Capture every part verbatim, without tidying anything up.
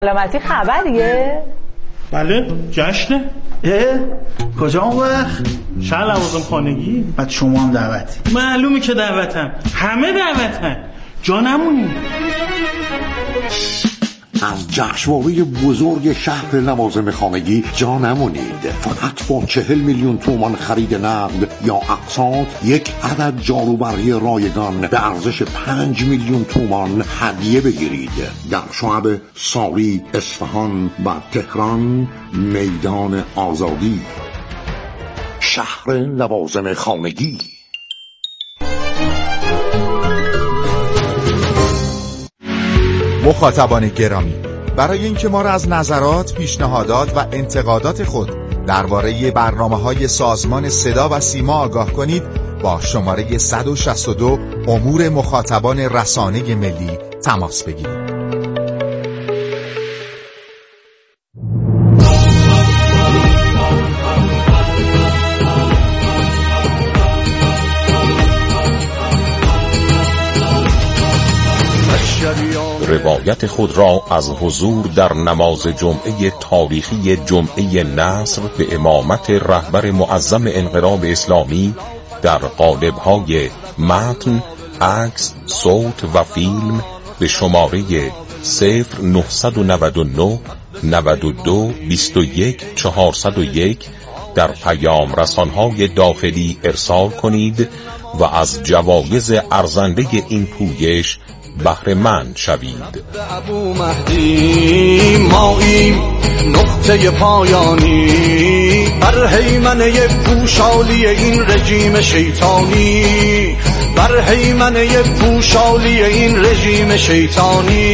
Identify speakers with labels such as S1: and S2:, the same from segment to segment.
S1: سلامتی خبریه؟
S2: بله جشنه.
S3: اه؟ کجا اون وقت؟
S2: شهر لوازم خانگی.
S3: بعد شما هم دعوتی؟
S2: معلومه که دعوتم، همه دعوتن، جا نمونی.
S4: از جشنواره بزرگ شهر لوازم خانگی جا نمونید. فقط با چهل میلیون تومان خرید نقد یا اقساط یک عدد جاروبرقی رایگان به ارزش پنج میلیون تومان هدیه بگیرید. در شعب ساری، اصفهان و تهران، میدان آزادی. شهر لوازم خانگی.
S5: مخاطبان گرامی، برای اینکه ما را از نظرات، پیشنهادات و انتقادات خود درباره برنامه‌های سازمان صدا و سیما آگاه کنید، با شماره صد و شصت و دو امور مخاطبان رسانه ملی تماس بگیرید.
S6: روایت خود را از حضور در نماز جمعه تاریخی جمعه نصر به امامت رهبر معظم انقلاب اسلامی در قالب‌های متن، عکس، صوت و فیلم به شماره صفر نه نه نه نود و دو بیست و یک چهارصد و یک در پیام رسان‌های داخلی ارسال کنید و از جوایز ارزنده این پویش بهره مند شوید.
S7: ابو مهدی ماییم نقطه پایانی بر هیمنه پوشالی این رژیم شیطانی، بر هیمنه پوشالی این رژیم شیطانی.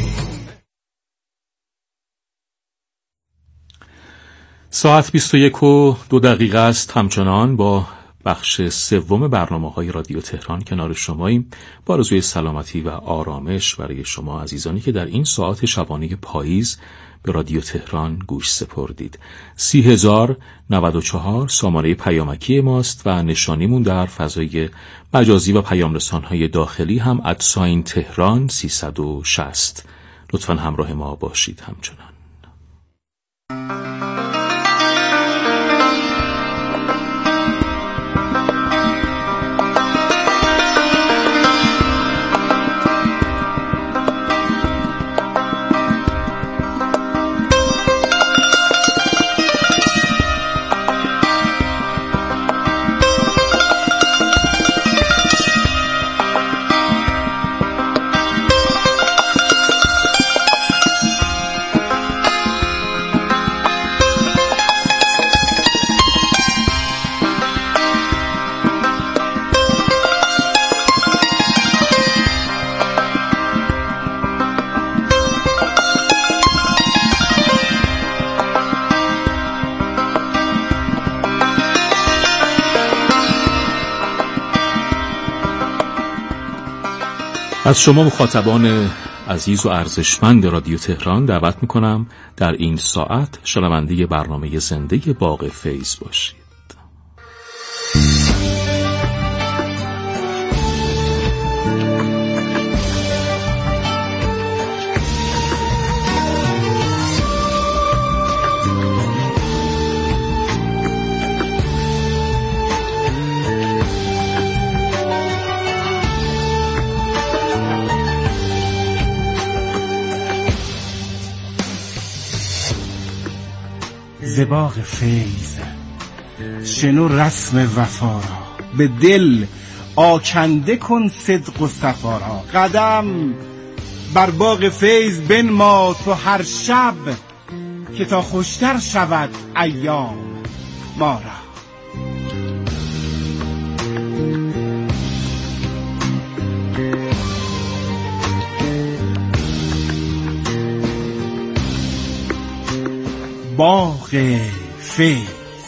S8: ساعت بیست و یک و دو دقیقه است. همچنان با بخش سوم برنامه‌های رادیو تهران کنار شماییم، با آرزوی سلامتی و آرامش برای شما عزیزانی که در این ساعت شبانه پاییز به رادیو تهران گوش سپردید. سی هزار نود و چهار سامانه پیامکی ماست و نشانیمون در فضای مجازی و پیام رسان‌های داخلی هم ادساین تهران سیصد و شصت. لطفاً همراه ما باشید. همچنان از شما مخاطبان عزیز و ارزشمند رادیو تهران دعوت میکنم در این ساعت شنونده برنامه زنده باغ فیض باشید.
S9: باغ فیض شنو رسم وفا را، به دل آکنده کن صدق و صفا را. قدم بر باغ فیض بنما تو هر شب، که تا خوشتر شود ایام ما را. باغ فیض.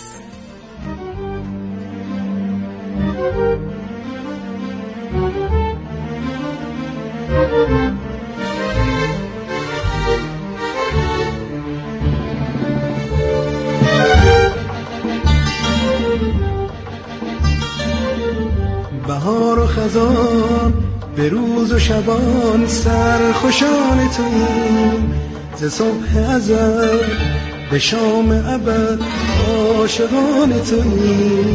S10: بهار و خزان به روز و شبان سرخوشان تو، ز صبح ازل به شام ابد عاشقان تویی.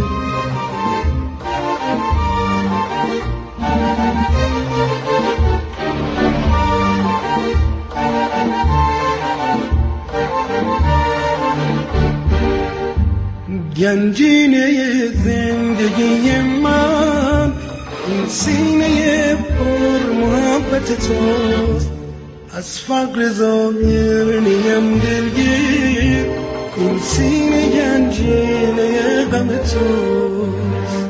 S10: گنجینه زندگی من این سینه پر محبت توست، از فقر ظاهر نیم دلگیر، این سینه گنجینه غم توست.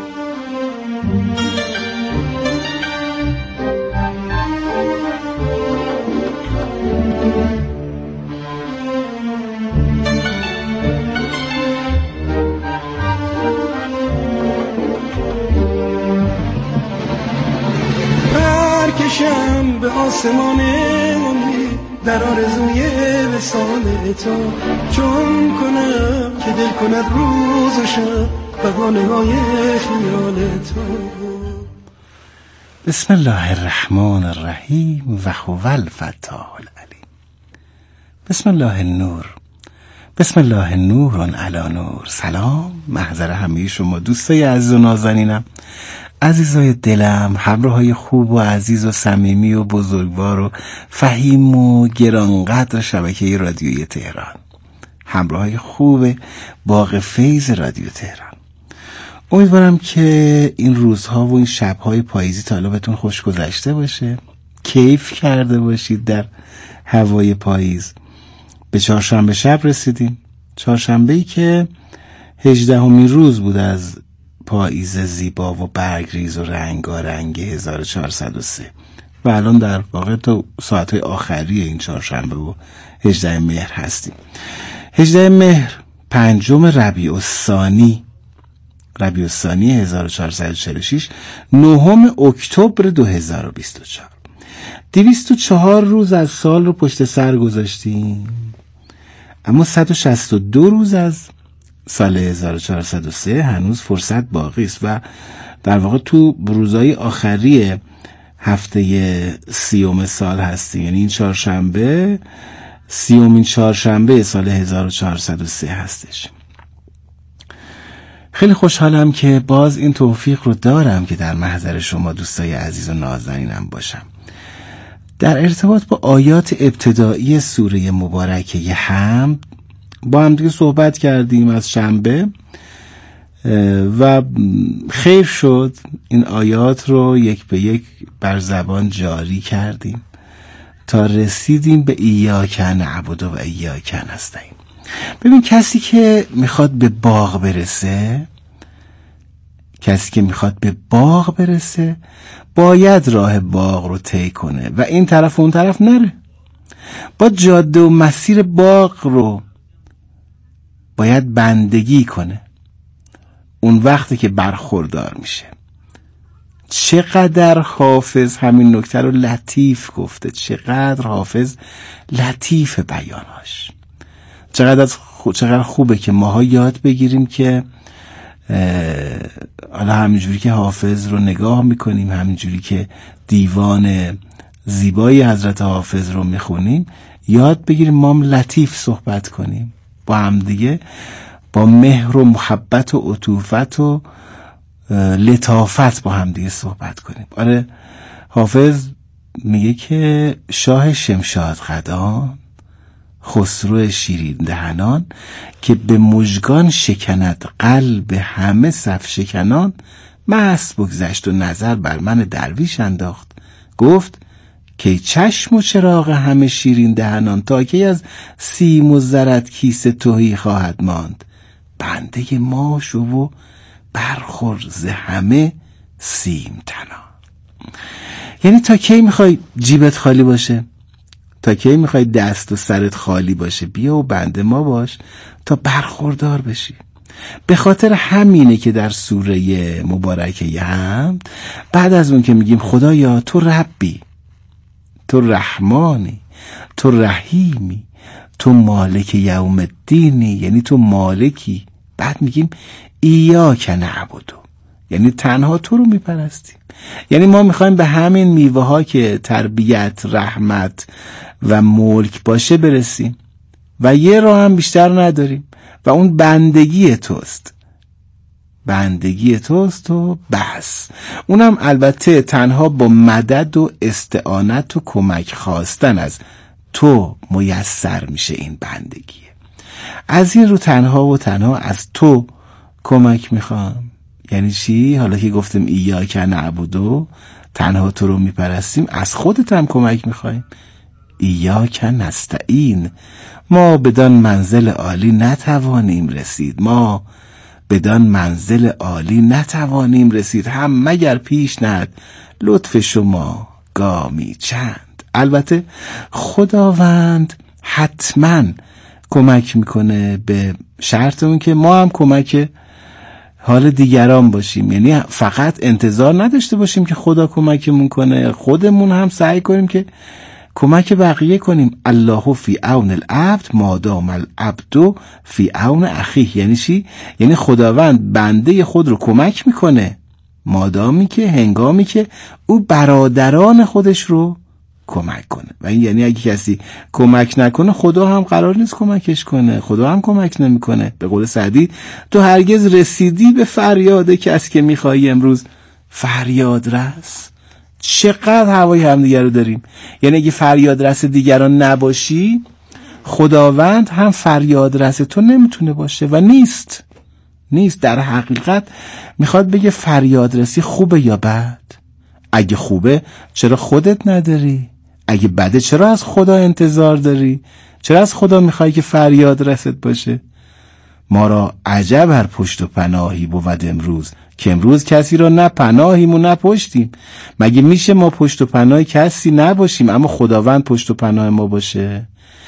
S10: برکشم به آسمان امید در آرزوی وصال تو، چون کنم که دل کند روز و شب بهانه های خیال تو.
S9: بسم الله الرحمن الرحیم و هو الفتاح العلیم. بسم الله النور، بسم الله نور علی نور. سلام، محضر همه شما دوستای عزیز و نازنینم، عزیزای دلم، همراهای خوب و عزیز و صمیمی و بزرگوار و فهیم و گرانقدر شبکه رادیویی تهران، همراهای خوب باغ فیض رادیو تهران. امیدوارم که این روزها و این شبهای پاییزی تا حالا بهتون خوش گذشته باشه، کیف کرده باشید در هوای پاییز. به چهارشنبه شب رسیدیم، چهارشنبه‌ای که هجدهمین روز بود از پاییز زیبا و برگریز و رنگارنگ هزار و چهارصد و سه و الان در واقع تا ساعتهای آخری این چهارشنبه و هجدهم مهر هستیم. هجدهم مهر، پنجم ربیع الثانی، ربیع الثانی هزار و چهارصد و چهل و شش، نهم اکتبر دو هزار و بیست و چهار. دویست و چهار روز از سال رو پشت سر گذاشتیم، اما صد و شصت و دو روز از سال هزار و چهارصد و سه هنوز فرصت باقی است و در واقع تو روزهای آخری هفته سیوم سال هستیم. یعنی این چهارشنبه سیومین چهارشنبه سال هزار و چهارصد و سه هستش. خیلی خوشحالم که باز این توفیق رو دارم که در محضر شما دوستای عزیز و نازنینم باشم. در ارتباط با آیات ابتدایی سوره مبارکه حمد با هم دیگه صحبت کردیم از شنبه و خیر شد این آیات رو یک به یک بر زبان جاری کردیم تا رسیدیم به ایاک نعبد و ایاک نستعین. ببین، کسی که میخواد به باغ برسه کسی که میخواد به باغ برسه باید راه باغ رو طی کنه و این طرف و اون طرف نره. با جاده و مسیر باغ رو باید بندگی کنه. اون وقتی که برخوردار میشه. چقدر حافظ همین نکته رو لطیف گفته، چقدر حافظ لطیف بیاناش. چقدر خو... چقدر خوبه که ماها یاد بگیریم که حالا همینجوری که حافظ رو نگاه میکنیم، همینجوری که دیوان زیبای حضرت حافظ رو میخونیم، یاد بگیریم ما هم لطیف صحبت کنیم با هم دیگه، با مهر و محبت و عطوفت و لطافت با هم دیگه صحبت کنیم. آره، حافظ میگه که شاه شمشاد قدان، خسرو شیرین دهنان، که به مژگان شکند قلب همه صف شکنان، مست بگذشت و نظر بر من درویش انداخت، گفت که چشم و چراغ همه شیرین دهنان، تا که از سیم و زرت کیسه تهی خواهد ماند، بنده ما شو و برخور ز همه سیم تنان. یعنی تا کی میخوای جیبت خالی باشه؟ تا کی میخوای دست و سرت خالی باشه؟ بیا و بنده ما باش تا برخوردار بشی. به خاطر همینه که در سوره مبارکه حمد بعد از اون که میگیم خدایا تو ربی، تو رحمانی، تو رحیمی، تو مالک یوم الدینی، یعنی تو مالکی، بعد میگیم ایاک نعبدو، یعنی تنها تو رو میپرستیم. یعنی ما میخوایم به همین میوه ها که تربیت، رحمت و ملک باشه برسیم و یه راه هم بیشتر نداریم و اون بندگی توست. بندگی توست و بس. اونم البته تنها با مدد و استعانت و کمک خواستن از تو میسر میشه این بندگیه. از این رو تنها و تنها از تو کمک میخوام. یعنی چی؟ حالا که گفتم ایاک نعبدو، تنها تو رو میپرستیم، از خودت هم کمک میخوایم. ایاک نستعین، ما بدان منزل عالی نتوانیم رسید، ما بدان منزل عالی نتوانیم رسید هم مگر پیش نهد لطف شما گامی چند. البته خداوند حتما کمک میکنه، به شرط اون که ما هم کمک حال دیگران باشیم. یعنی فقط انتظار نداشته باشیم که خدا کمکمون کنه، خودمون هم سعی کنیم که کمک بقیه کنیم. الله فی عون العبد ما دام العبد فی عون اخیه. یعنی چی؟ یعنی خداوند بنده خود رو کمک میکنه مادامی که هنگامی که او برادران خودش رو کمک کنه. و این یعنی اگه کسی کمک نکنه خدا هم قرار نیست کمکش کنه، خدا هم کمک نمیکنه. به قول سعدی تو هرگز رسیدی به فریاد کسی که میخوایی امروز فریاد رس. چقدر هوای همدیگر رو داریم. یعنی اگه فریاد رس دیگران نباشی خداوند هم فریاد رس تو نمیتونه باشه و نیست. نیست. در حقیقت میخواد بگه فریاد رسی خوبه یا بد؟ اگه خوبه چرا خودت نداری؟ اگه بده چرا از خدا انتظار داری؟ چرا از خدا میخوای که فریاد رست باشه؟ ما را عجب هر پشت و پناهی بود امروز، که امروز کسی را نه پناهیم و نه پشتیم. مگه میشه ما پشت و پناه کسی نباشیم اما خداوند پشت و پناه ما باشه؟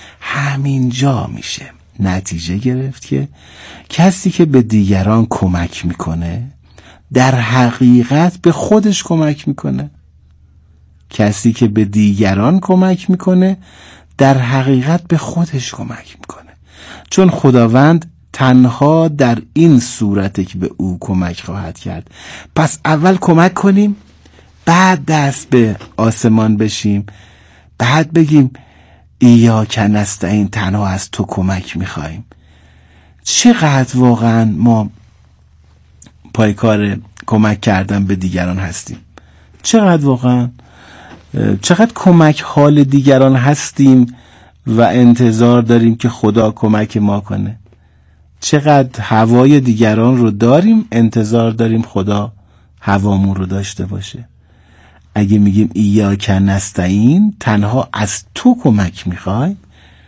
S9: همینجا میشه نتیجه گرفت که کسی که به دیگران کمک میکنه در حقیقت به خودش کمک میکنه. کسی که به دیگران کمک میکنه در حقیقت به خودش کمک میکنه. چون خداوند تنها در این صورته که به او کمک خواهد کرد. پس اول کمک کنیم، بعد دست به آسمان بشیم، بعد بگیم ایاک نستعین، تنها از تو کمک میخوایم. چقدر واقعا ما پای کار کمک کردن به دیگران هستیم، چقدر واقعا چقدر کمک حال دیگران هستیم و انتظار داریم که خدا کمک ما کنه. چقدر هوای دیگران رو داریم، انتظار داریم خدا هوامون رو داشته باشه. اگه میگیم ایاک نستعین، تنها از تو کمک میخوایم،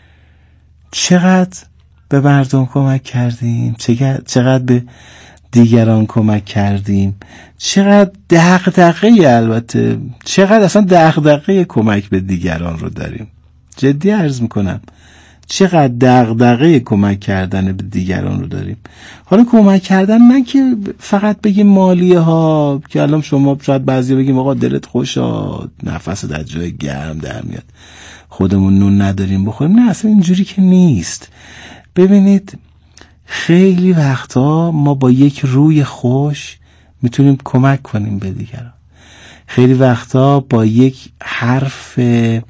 S9: چقدر به مردم کمک کردیم، چقدر به دیگران کمک کردیم، چقدر دغدغه، البته چقدر اصلا دغدغه کمک به دیگران رو داریم. جدی عرض میکنم چقدر دغدغه کمک کردن به دیگران رو داریم. حالا کمک کردن نه که فقط بگیم مالیه ها، که الان شما شاید بعضی بگیم آقا دلت خوشاد، نفس در جای گرم در میاد، خودمون نون نداریم بخوریم. نه، اصلا اینجوری که نیست. ببینید خیلی وقتا ما با یک روی خوش میتونیم کمک کنیم به دیگران. خیلی وقتا با یک حرف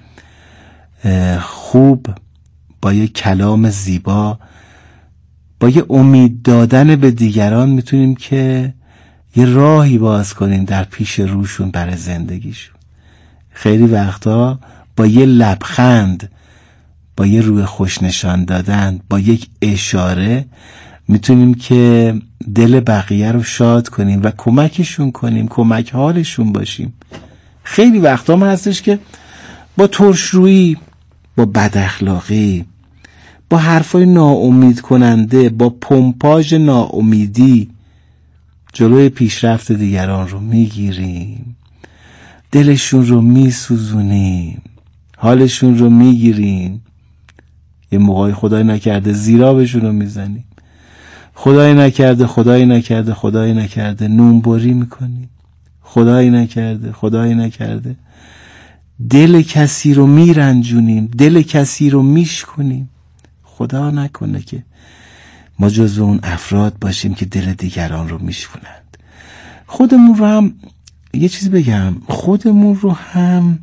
S9: خوب، با یک کلام زیبا، با یک امید دادن به دیگران میتونیم که یه راهی باز کنیم در پیش روشون برای زندگیشون. خیلی وقتا با یه لبخند، با یه روی خوش نشان دادن، با یک اشاره میتونیم که دل بقیه رو شاد کنیم و کمکشون کنیم، کمک حالشون باشیم. خیلی وقتا من هستش که با ترشرویی، با بداخلاقی، با حرفای ناامید کننده، با پمپاژ ناامیدی جلوی پیشرفت دیگران رو میگیریم، دلشون رو میسوزونیم، حالشون رو میگیریم. یه موقعی خدای نکرده زیرابشون رو میزنیم، خدای نکرده خدای نکرده خدای نکرده نونبری میکنیم، خدای نکرده خدای نکرده دل کسی رو میرنجونیم، دل کسی رو میشکنیم. خدا نکنه که ما جزو اون افراد باشیم که دل دیگران رو میشکنند. خودمون رو هم یه چیزی بگم، خودمون رو هم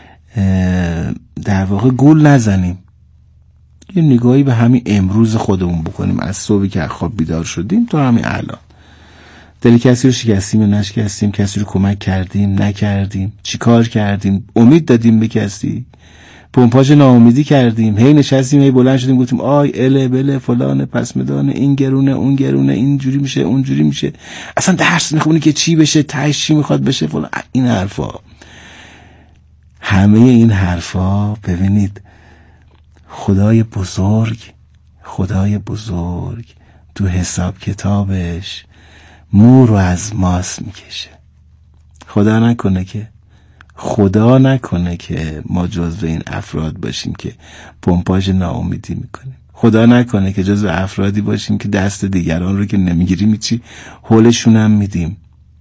S9: در واقع گول نزنیم، یه نگاهی به همین امروز خودمون بکنیم، از صبحی که خواب بیدار شدیم تا همین الان. دل کسی رو شکستیم یا نشکستیم؟ کسی رو کمک کردیم نکردیم؟ چی کار کردیم؟ امید دادیم به کسی؟ پمپاژ ناامیدی کردیم؟ هی نشستیم هی بلند شدیم گفتیم آی اله بله فلانه پس مدانه، این گرونه اون گرونه، این جوری میشه اون جوری میشه، اصلا درس میخونی که چی بشه، تهش چی میخواد بشه فلان. این حرفا، همه این حرفا ببینید خدای بزرگ خدای بزرگ تو حساب کتابش مو رو از ماس میکشه. خدا نکنه که خدا نکنه که ما جزو این افراد باشیم که پمپاژ ناامیدی میکنیم. خدا نکنه که جزو افرادی باشیم که دست دیگران رو که نمیگیریم چی حولشون هم میدیم.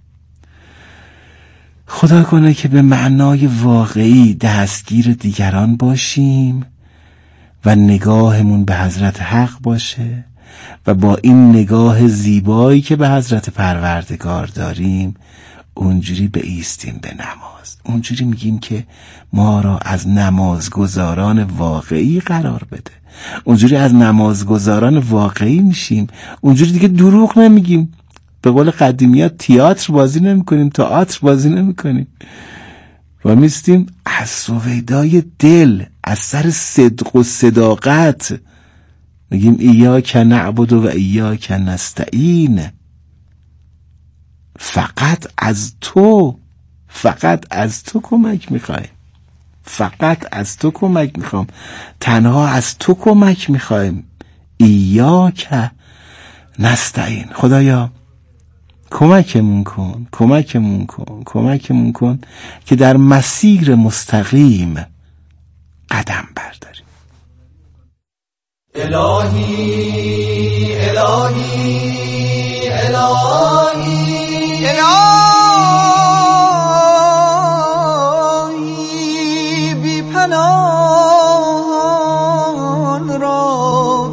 S9: خدا کنه که به معنای واقعی دستگیر دیگران باشیم و نگاهمون به حضرت حق باشه و با این نگاه زیبایی که به حضرت پروردگار داریم اونجوری بایستیم به نماز. اونجوری میگیم که ما را از نمازگزاران واقعی قرار بده. اونجوری از نمازگزاران واقعی میشیم. اونجوری دیگه دروغ نمیگیم. به قول قدیمی ها تئاتر بازی نمی کنیم، تئاتر بازی نمی کنیم و میستیم از سویدای دل، از سر صدق و صداقت میگیم ایاک نعبد و ایاک نستعین. فقط از تو فقط از تو کمک میخوایم، فقط از تو کمک میخوام، تنها از تو کمک میخوایم. ایاک نستعین. خدایا کمکمون کن کمکمون کن کمکمون کن که در مسیر مستقیم قدم برداریم.
S7: الهی الهی الهی الهی بی پناهان را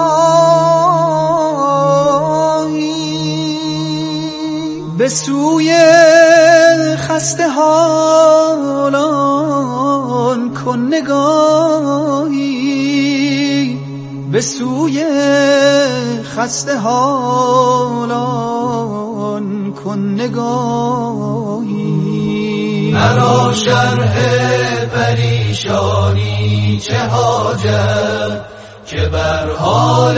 S7: پناهی، به سوی خسته حالان کن نگاهی، به سوی خسته حالان کن نگاهی. مرا شرح پریشانی چه حاجت که بر حال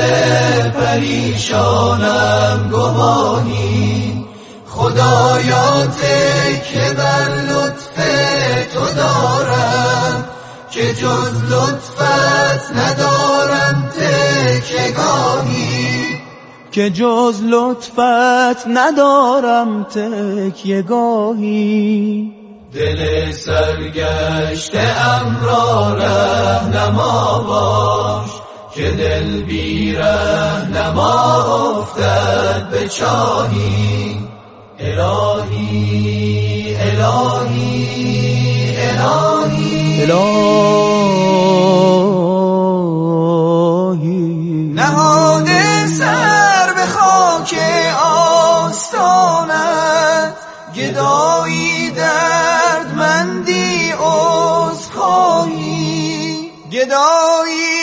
S7: پریشانم گواهی. خدایا تکیه بر لطف تو دارم که جز لطفت ندارم تکیه‌گاهی، که جز لطفت ندارم تکیه‌گاهی. دل سرگشته ام را رهنما باش که دل بی رهنما افتد به چاهی. الهی الهی الهی الهی نهاده سر به خاک آستانت، گدایی دردمندی عذرخواهی، گدایی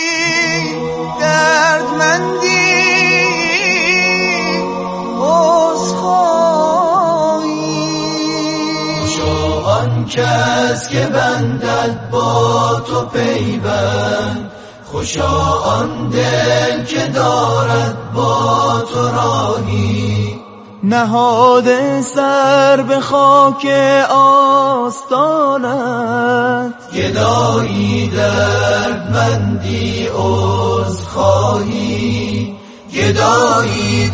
S7: دردمندی کس که بندد با تو پیوند، خوشا آن دل که دارد با تو راهی. نهاده سر به خاک آستانت، گدایی دردمندی عذرخواهی، گدایی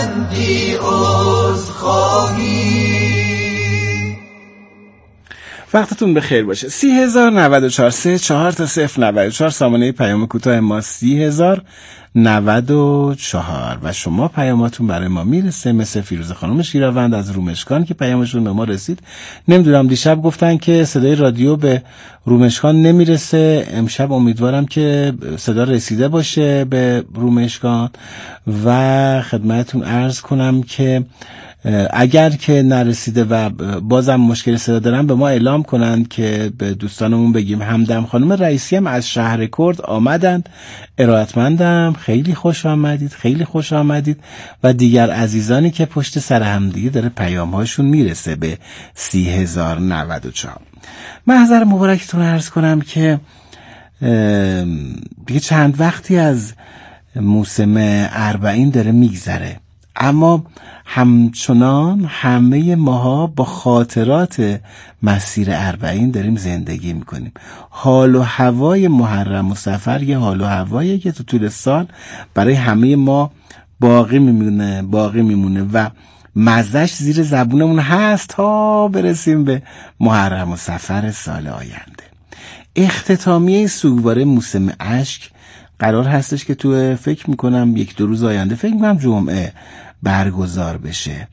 S7: دردمندی عذرخواهی.
S9: وقتتون بخیر باشه. سی هزار نود و چهار سه چهار تا صفر نود و چهار سامانه پیام کوتاه ما سی هزار نود و چهار و شما پیاماتون برای ما میرسه، مثل فیروزه خانم شیراوند از رومشکان که پیامشون به ما رسید. نمیدونم دیشب گفتن که صدای رادیو به رومشکان نمیرسه، امشب امیدوارم که صدا رسیده باشه به رومشکان و خدمتتون عرض کنم که اگر که نرسیده و بازم مشکل صدا دارن به ما اعلام کنند که به دوستانمون بگیم. همدم خانم رئیسی هم از شهر کرد آمدند، ارادتمندم، خیلی خوش آمدید، خیلی خوش آمدید و دیگر عزیزانی که پشت سر هم دیگه داره پیام هاشون میرسه به سی هزار نود و چهار. محضر مبارکتون عرض کنم که دیگه چند وقتی از موسم اربعین داره میگذره، اما همچنان همه ماها با خاطرات مسیر اربعین داریم زندگی میکنیم. حال و هوای محرم و صفر یه حال و هوایی که تو طول سال برای همه ما باقی میمونه باقی میمونه و مزهش زیر زبونمون هست تا برسیم به محرم و صفر سال آینده. اختتامیه سوگواره موسم اشک قرار هستش که تو فکر میکنم یک دو روز آینده، فکر میکنم جمعه برگزار بشه.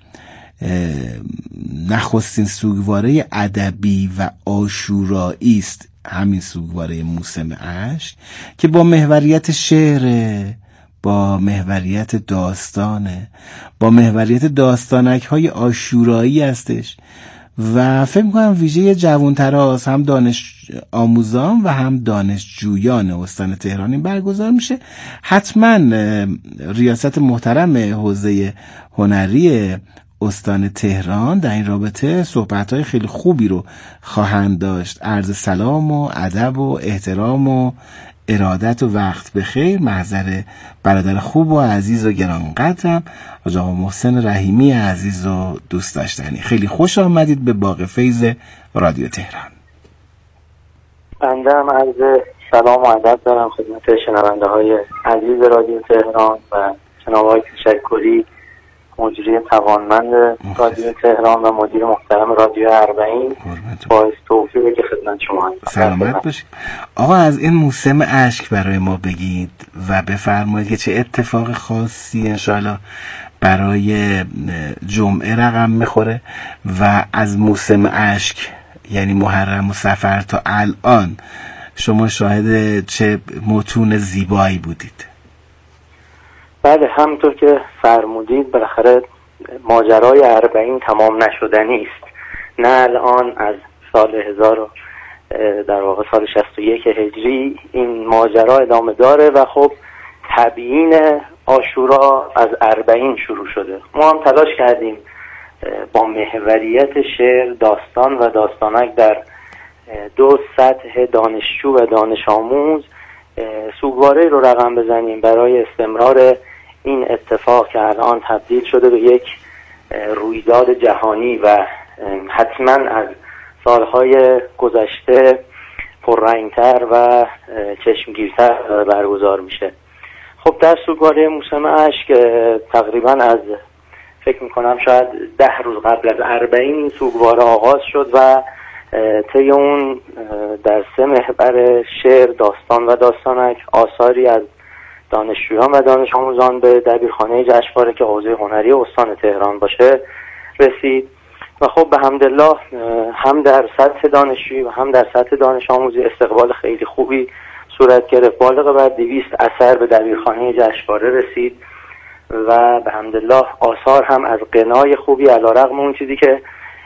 S9: نخستین سوگواره ادبی و عاشورایی است همین سوگواره موسم اشک که با محوریت شعر، با محوریت داستانه، با محوریت داستانک های عاشورایی هستش و فکر میکنم ویژه جوان‌تراست، هم دانش آموزان و هم دانشجویان استان تهران این برگزار میشه. حتما ریاست محترم حوزه هنری استان تهران در این رابطه صحبت‌های خیلی خوبی رو خواهند داشت. عرض سلام و ادب و احترام و ارادت و وقت بخیر محضر برادر خوب و عزیز و گرانقدرم آقا محسن رحیمی عزیز و دوست داشتنی. خیلی خوش آمدید به باغ فیض رادیو تهران.
S11: بنده هم عرض سلام و ادب دارم خدمت شنونده های عزیز رادیو تهران و جناب آقای تشکری مدیری توانمند رادیو تهران و مدیر محترم رادیو اربعین. باعث توفیقی که خدمت شما
S9: سلامت باشید. آقا از این موسم اشک برای ما بگید و بفرمایید که چه اتفاق خاصی انشاءالله برای جمعه رقم میخوره و از موسم اشک یعنی محرم و صفر تا الان شما شاهد چه متون زیبایی بودید؟
S11: بله، همونطور که فرمودید بالاخره ماجرای اربعین تمام نشدنی است. نه الان از سال هزار در واقع سال شصت و یک هجری این ماجرا ادامه داره و خب تبیین عاشورا از اربعین شروع شده. ما هم تلاش کردیم با محوریت شعر، داستان و داستانک در دو سطح دانشجو و دانش آموز سوگواره رو رقم بزنیم برای استمرار این اتفاق که الان تبدیل شده به یک رویداد جهانی و حتما از سالهای گذشته پررنگتر و چشمگیرتر برگزار میشه. خب در سوگواره موسم اشک تقریبا از فکر میکنم شاید ده روز قبل از اربعین این سوگواره آغاز شد و طی اون در سه محور شعر، داستان و داستانک آثاری از دانشجویان و دانش آموزان به دبیرخانه جشنواره که حوزه هنری استان تهران باشه رسید و خب به حمدالله هم در سطح دانشجویی و هم در سطح دانش آموزی استقبال خیلی خوبی صورت گرفت. بالغ بر دویست اثر به دبیرخانه جشنواره رسید و به حمدالله آثار هم از غنای خوبی علیرغم اون چیزی که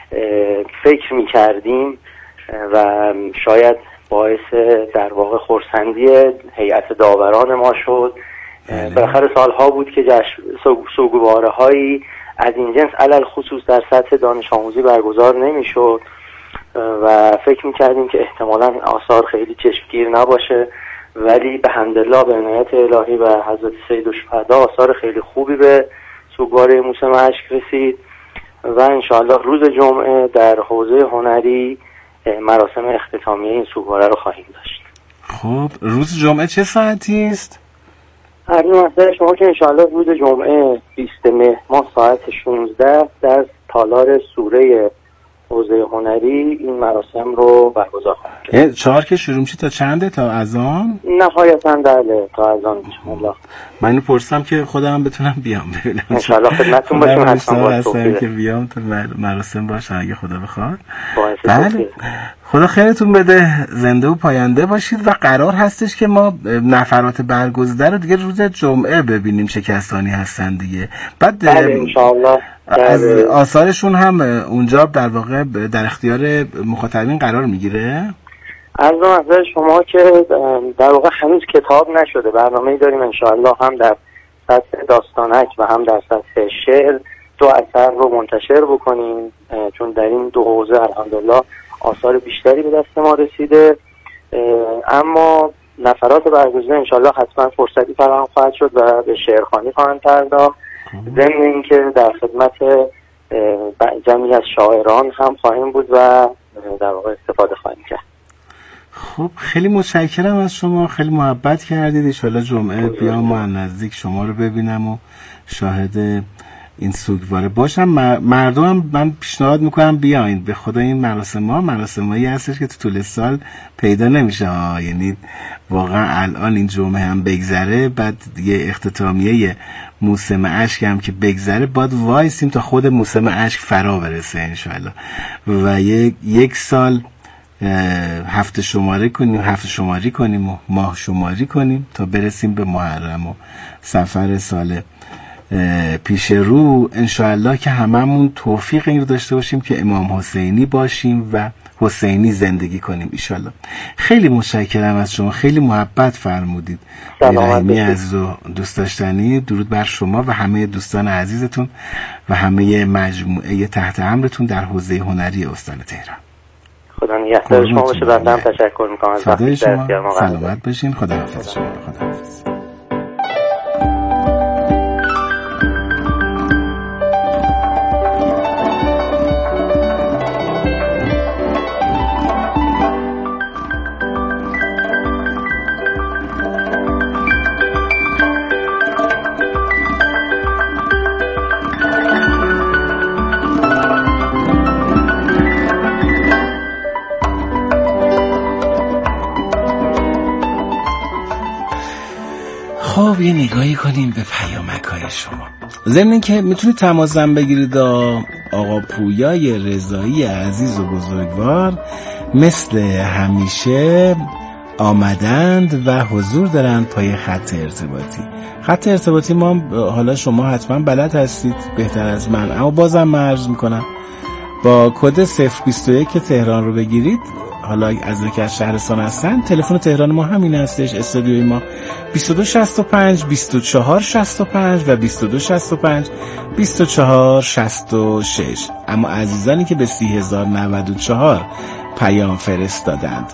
S11: فکر می کردیم و شاید باعث در واقع خرسندی هیئت داوران ما شد. بالاخره سالها بود که سوگواره هایی از این جنس علل خصوص در سطح دانش آموزی برگزار نمی شد و فکر می کردیم که احتمالاً آثار خیلی چشمگیر نباشه، ولی به حمدالله به عنایت الهی و حضرت سید الشهدا آثار خیلی خوبی به سوگواره موسم اشک رسید و انشاءالله روز جمعه در حوزه هنری مراسم اختتامیه این سوگواره رو خواهیم داشت.
S9: خب روز جمعه چه ساعتی است؟
S11: عرض مسئله شما که انشاءالله روز جمعه بیست مهر ماه ساعت شانزده در تالار سوره حوزه هنری این مراسم رو برگزار خواهیم کرد.
S9: چهار که شروع میشه تا چنده؟ تا اذان؟
S11: نهایتاً بله تا اذان انشاءالله.
S9: من اینو پرسم که خودم بتونم بیام ببینم.
S11: انشاءالله خدمتتون باشیم. حتما
S9: هستم که بیام تا مراسم باشه اگه خدا بخواد. بله. خدا خیرتون بده، زنده و پاینده باشید. و قرار هستش که ما نفرات برگزیده رو دیگه روز جمعه ببینیم چه کسانی هستن دیگه. بعد
S11: بله انشاءالله
S9: از آثارشون هم اونجا در واقع در اختیار مخاطبین قرار میگیره.
S11: عرض نظر شما که در واقع هنوز کتاب نشده، برنامه‌ای داریم انشاءالله هم در سطح داستانک و هم در سطح شعر دو اثر رو منتشر بکنیم، چون در این دو حوزه الحمدلله آثار بیشتری به دست ما رسیده. اما نفرات برگزیده انشاءالله حتما فرصتی فراهم خواهد شد و به شعرخوانی خواهند پرداخت. ضمن اینکه در خدمت جمعی از شاعران هم خواهیم بود و در واقع استفاده خواهیم کرد.
S9: خب خیلی متشکرم از شما، خیلی محبت کردید. ان شاءالله جمعه بیام و نزدیک شما رو ببینم و شاهد این سوگواره باشم. مردم من پیشنهاد میکنم بیاین، به خدا این مراسم ها مراسمایی هستش که تو طول سال پیدا نمیشه ها. یعنی واقعا الان این جمعه هم بگذره، بعد دیگه اختتامیه موسم اشک هم که بگذره، باید وایسیم تا خود موسم اشک فرا برسه انشاءالله و یک, یک سال هفته شماره کنیم هفته شماری کنیم و ماه شماری کنیم تا برسیم به محرم و سفر سال پیش رو انشاءالله که هممون توفیق این رو داشته باشیم که امام حسینی باشیم و حسینی زندگی کنیم انشاءالله. خیلی متشکرم از شما، خیلی محبت فرمودید. رحیمی عزیز و دوست داشتنی، درود بر شما و همه دوستان عزیزتون و همه مجموعه تحت امرتون در حوزه هنری استان تهران.
S11: خدا نگهدار شما باشه. بنده تشکر میکنم از وقتی در اختیار ما قرار
S9: سلامت باشین. خدا حافظ شما. خدا حافظ. خب یه نگاهی کنیم به پیامک‌های شما. ضمن اینکه میتونید تماسم بگیرید آقا پویای رضایی عزیز و بزرگوار مثل همیشه آمدند و حضور دارند پای خط ارتباطی. خط ارتباطی ما حالا شما حتما بلد هستید بهتر از من، اما بازم من عرض میکنم با کد صفر بیست و یک که تهران رو بگیرید، حالا از که از شهرستان هستن، تلفن تهران ما همین هستش، استودیوی ما بیست و دو شصت و پنج بیست و چهار شصت و پنج و بیست و دو شصت و پنج بیست و چهار شصت و شش. اما عزیزانی که به سی هزار و نود و چهار پیام فرستادند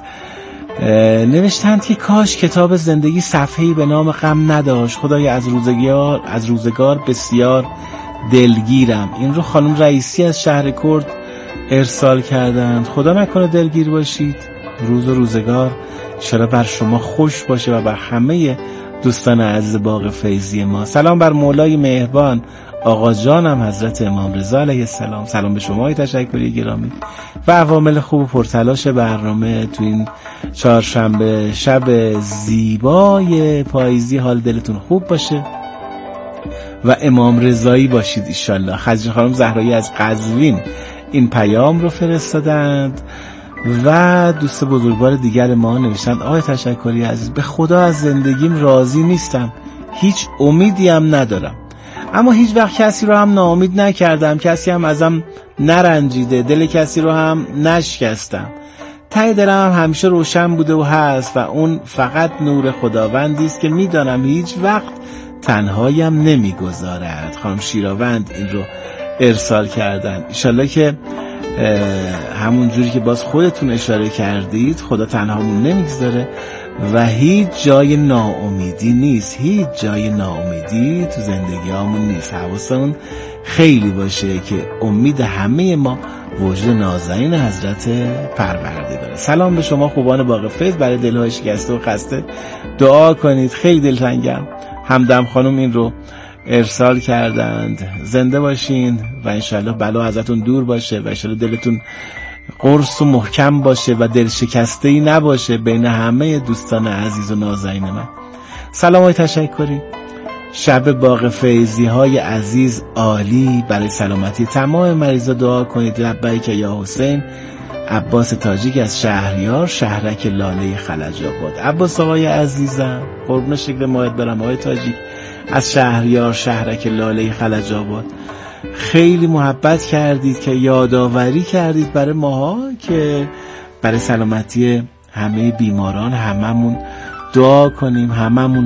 S9: نوشتند که کاش کتاب زندگی صفحه‌ای به نام غم نداشت، خدای از روزگار از روزگار بسیار دلگیرم. این رو خانم رئیسی از شهر کرد ارسال کردند. خدا نکنه دلگیر باشید. روز و روزگار انشاءالله بر شما خوش باشه و بر همه دوستان عزیز باغ فیضی ما. سلام بر مولای مهربان آقا جانم حضرت امام رضا علیه السلام. سلام به شما، تشکری گرامی و عوامل خوب و پرتلاش برنامه تو این چهارشنبه شب زیبای پاییزی. حال دلتون خوب باشه و امام رضایی باشید انشالله. خدیجه خانم زهرایی از قزوین این پیام رو فرستادند و دوست بزرگوار دیگر ما نوشتند آقای تشکری عزیز، به خدا از زندگیم راضی نیستم، هیچ امیدی هم ندارم، اما هیچ وقت کسی رو هم ناامید نکردم، کسی هم ازم نرنجیده، دل کسی رو هم نشکستم. ته دلم هم همیشه روشن بوده و هست و اون فقط نور خداوندی است که میدانم هیچ وقت تنهایم نمیگذارد. خانم شیراوند این رو ارسال کردن. انشالله که همون جوری که باز خودتون اشاره کردید خدا تنهامون نمیگذاره و هیچ جای ناامیدی نیست، هیچ جای ناامیدی تو زندگی همون نیست. حواسمون خیلی باشه که امید همه ما وجود نازنین حضرت پروردگاره. سلام به شما خوبان باغ فیض، برای دلهای شکسته و خسته دعا کنید. خیلی دلتنگم. همدم خانم این رو ارسال کردند. زنده باشین و انشالله بلا ازتون دور باشه و انشالله دلتون قرص و محکم باشه و دل شکسته‌ای نباشه بین همه دوستان عزیز و نازنین من. سلام های تشکری. شب باغ فیضی های عزیز عالی. برای سلامتی تمام مریضا دعا کنید. لبیک یا حسین. عباس تاجیک از شهریار، شهرک لاله خلج آباد. عباس آقای عزیزم قربون شکل ماهت برم. آقای تاجیک از شهریار، شهرک لاله خلج آباد، خیلی محبت کردید که یادآوری کردید برای ماها که برای سلامتی همه بیماران هممون دعا کنیم، هممون